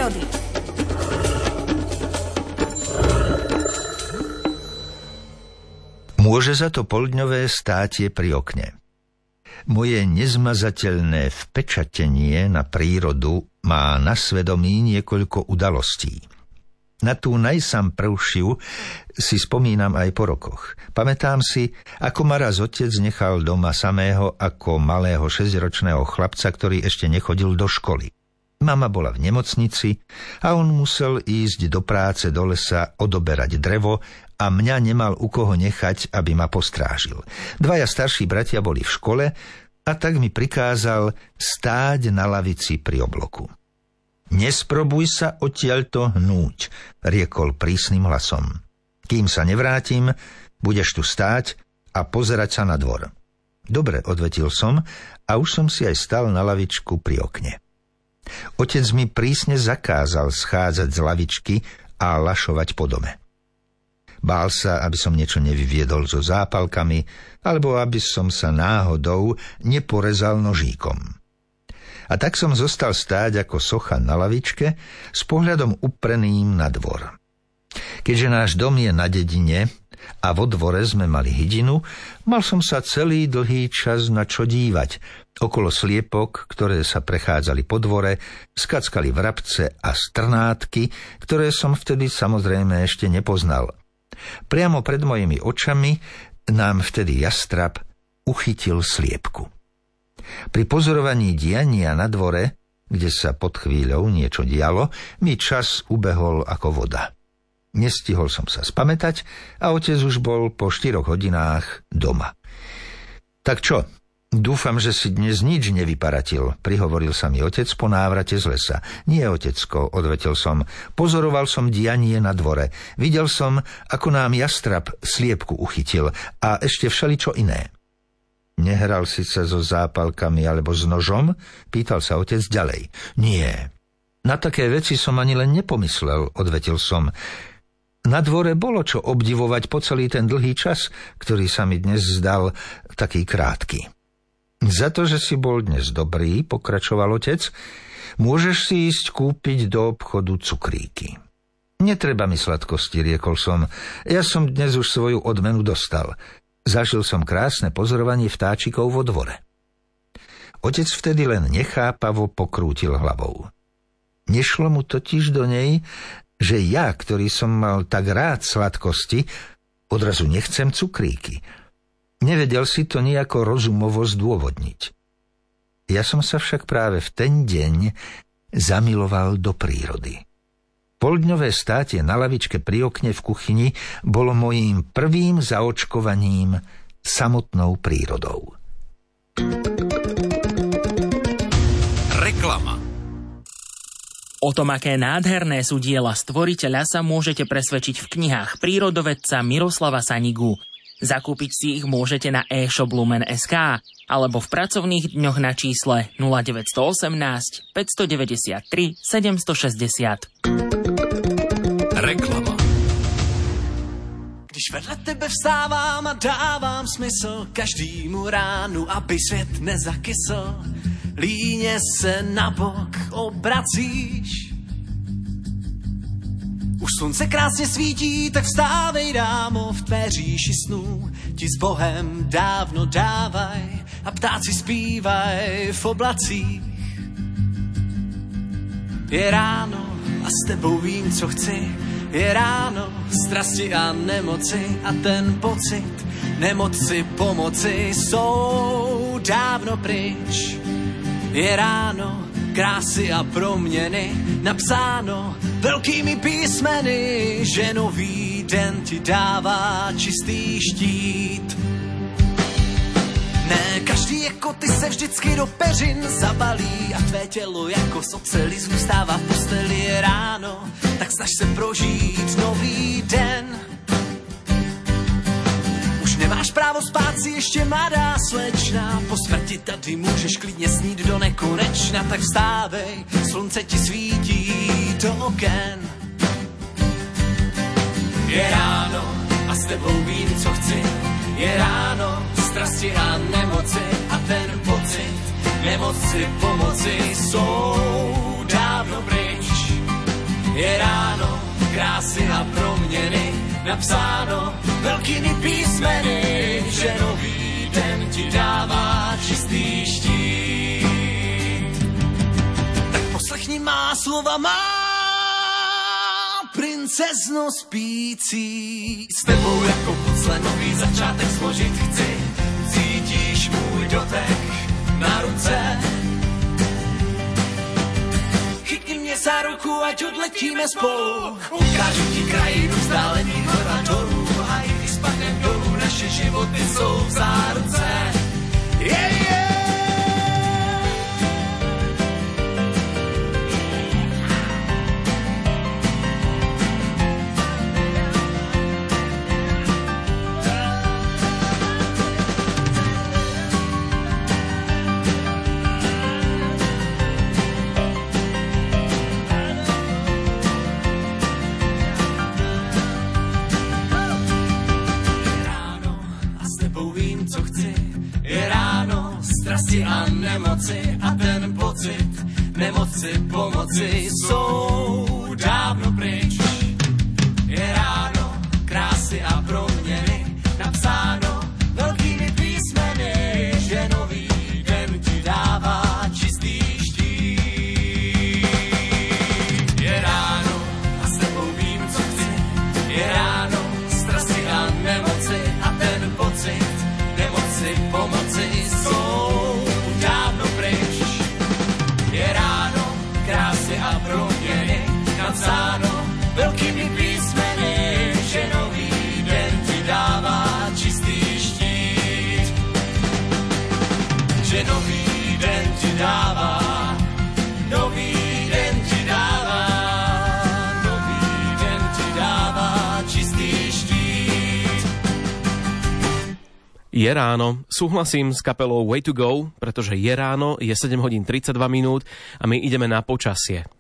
prírody. Môže za to poldňové státie pri okne. Moje nezmazateľné vpečatenie na prírodu má na svedomí niekoľko udalostí. Na tú najsamprvšiu si spomínam aj po rokoch. Pamätám si, ako ma raz otec nechal doma samého ako malého 6-ročného chlapca, ktorý ešte nechodil do školy. Mama bola v nemocnici a on musel ísť do práce do lesa odoberať drevo a mňa nemal u koho nechať, aby ma postrážil. 2 starší bratia boli v škole a tak mi prikázal stáť na lavici pri obloku. Nesprobuj sa odtiaľto hnúť, riekol prísnym hlasom. Kým sa nevrátim, budeš tu stáť a pozerať sa na dvor. Dobre, odvetil som a už som si aj stal na lavičku pri okne. Otec mi prísne zakázal schádzať z lavičky a lašovať po dome. Bál sa, aby som niečo nevyviedol so zápalkami, alebo aby som sa náhodou neporezal nožíkom. A tak som zostal stáť ako socha na lavičke s pohľadom upreným na dvor. Keďže náš dom je na dedine a vo dvore sme mali hydinu, mal som sa celý dlhý čas na čo dívať. Okolo sliepok, ktoré sa prechádzali po dvore, skackali vrabce a strnátky, ktoré som vtedy samozrejme ešte nepoznal. Priamo pred mojimi očami nám vtedy jastrab uchytil sliepku. Pri pozorovaní diania na dvore, kde sa pod chvíľou niečo dialo, mi čas ubehol ako voda. Nestihol som sa spamätať a otec už bol po 4 hodinách doma. Tak čo? Dúfam, že si dnes nič nevyparatil, prihovoril sa mi otec po návrate z lesa. Nie, otecko, odvetil som. Pozoroval som dianie na dvore. Videl som, ako nám jastrab sliepku uchytil a ešte všeličo iné. Nehral si sa so zápalkami alebo s nožom? Pýtal sa otec ďalej. Nie. Na také veci som ani len nepomyslel, odvetil som. Na dvore bolo čo obdivovať po celý ten dlhý čas, ktorý sa mi dnes zdal taký krátky. Za to, že si bol dnes dobrý, pokračoval otec, môžeš si ísť kúpiť do obchodu cukríky. Netreba mi sladkosti, riekol som. Ja som dnes už svoju odmenu dostal. Zažil som krásne pozorovanie vtáčikov vo dvore. Otec vtedy len nechápavo pokrútil hlavou. Nešlo mu totiž do nej, že ja, ktorý som mal tak rád sladkosti, odrazu nechcem cukríky. Nevedel si to nejako rozumovo zdôvodniť. Ja som sa však práve v ten deň zamiloval do prírody. Poldňové státie na lavičke pri okne v kuchyni bolo mojím prvým zaočkovaním samotnou prírodou. Reklama. O tom, aké nádherné sú diela stvoriteľa, sa môžete presvedčiť v knihách prírodovedca Miroslava Sanigu. Zakúpiť si ich môžete na e-shop Lumen.sk alebo v pracovných dňoch na čísle 0918 593 760. Reklama. Když vedle tebe vstávám a dávám smysl každému ránu, aby svět nezakysl, líně se na bok obracíš. Už slunce krásně svítí, tak vstávej, dámo, v tvé říši snů ti s Bohem dávno dávaj a ptáci zpívaj v oblacích. Je ráno a s tebou vím, co chci. Je ráno, strasti a nemoci a ten pocit nemoci pomoci jsou dávno pryč. Je ráno, krásy a proměny napsáno velkými písmeny, že nový den ti dává čistý štít. Ne, každý jako ty se vždycky do peřin zabalí a tvé tělo jako z oceli zůstává v posteli. Je ráno, tak snaž se prožít nový den. Už nemáš právo spát si ještě mladá slečna, po smrti tady můžeš klidně snít do nekonečna, tak vstávej, slunce ti svítí do oken. Je ráno a s tebou vím, co chci. Je ráno, strasti a nemoci a ten pocit nemoci pomoci jsou dávno pryč. Je ráno krásy a proměny, napsáno velkými písmeny, že nový den ti dává čistý štít. Tak poslechni má slova, má princezno spící. S tebou jako pucle nový začátek složit chci, cítíš můj dotek na ruce. Chytni mě za ruku, ať odletíme spolu, ukážu ti krajinu vzdálených hor a dolů, a i když spadnem dolů, naše životy jsou v záruce. Strasti a nemoci a ten pocit nemoci pomoci jsou dávno pryč. Je ráno krásy a proměny, napsáno velkými písmeny, že nový den ti dává čistý štít. Je ráno a s tebou vím, co chci. Je ráno strasti a nemoci a ten pocit nemoci pomoci jsou dávno pryč. Je ráno krásy a proměny, napsáno velkými písmeny, že nový den ti dává čistý štít. Že nový den ti dává, nový den ti dává, nový den ti dává čistý štít. Je ráno. Súhlasím s kapelou Way to Go, pretože je ráno, je 7 hodín 32 minút a my ideme na počasie.